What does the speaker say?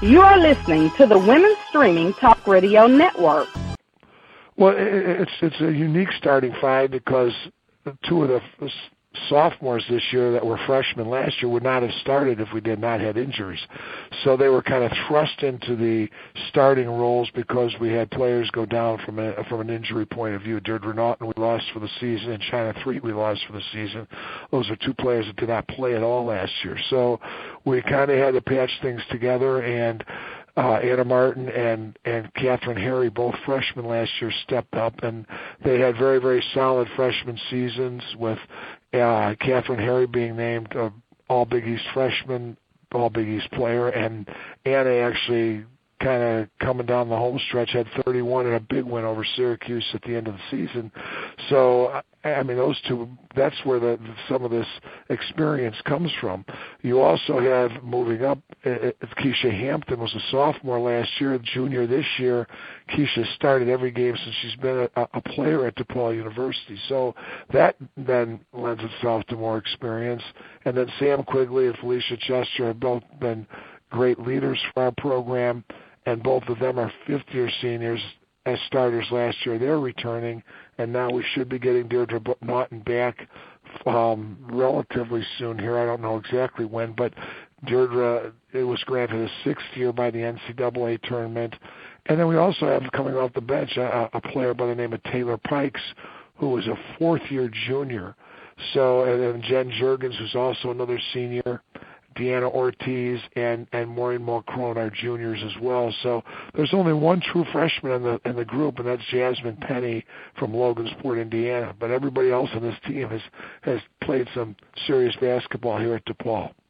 You are listening to the Women's Streaming Talk Radio Network. Well, it's a unique starting five because two of the sophomores this year that were freshmen last year would not have started if we did not have injuries. So they were kind of thrust into the starting roles because we had players go down from an injury point of view. Deirdre Naughton we lost for the season, and China Threet we lost for the season. Those are two players that did not play at all last year. So we kind of had to patch things together, and Anna Martin and Catherine Harry, both freshmen last year, stepped up, and they had very, very solid freshman seasons with Catherine Harry being named All Big East freshman, All Big East player, and Anna actually kind of coming down the home stretch had 31 and a big win over Syracuse at the end of the season. So, I mean, those two, that's where some of this experience comes from. You also have, moving up, Keisha Hampton was a sophomore last year, a junior this year. Keisha started every game since she's been a player at DePaul University. So that then lends itself to more experience. And then Sam Quigley and Felicia Chester have both been great leaders for our program, and both of them are fifth-year seniors as starters last year. They're returning, and now we should be getting Deirdre Naughton back relatively soon here. I don't know exactly when, but Deirdre, it was granted a sixth year by the NCAA tournament. And then we also have coming off the bench a player by the name of Taylor Pikes, who was a fourth-year junior. So, and then Jen Juergens, who's also another senior, Deanna Ortiz, and Maureen Mulcrone are juniors as well. So there's only one true freshman in the group, and that's Jasmine Penny from Logansport, Indiana. But everybody else on this team has played some serious basketball here at DePaul.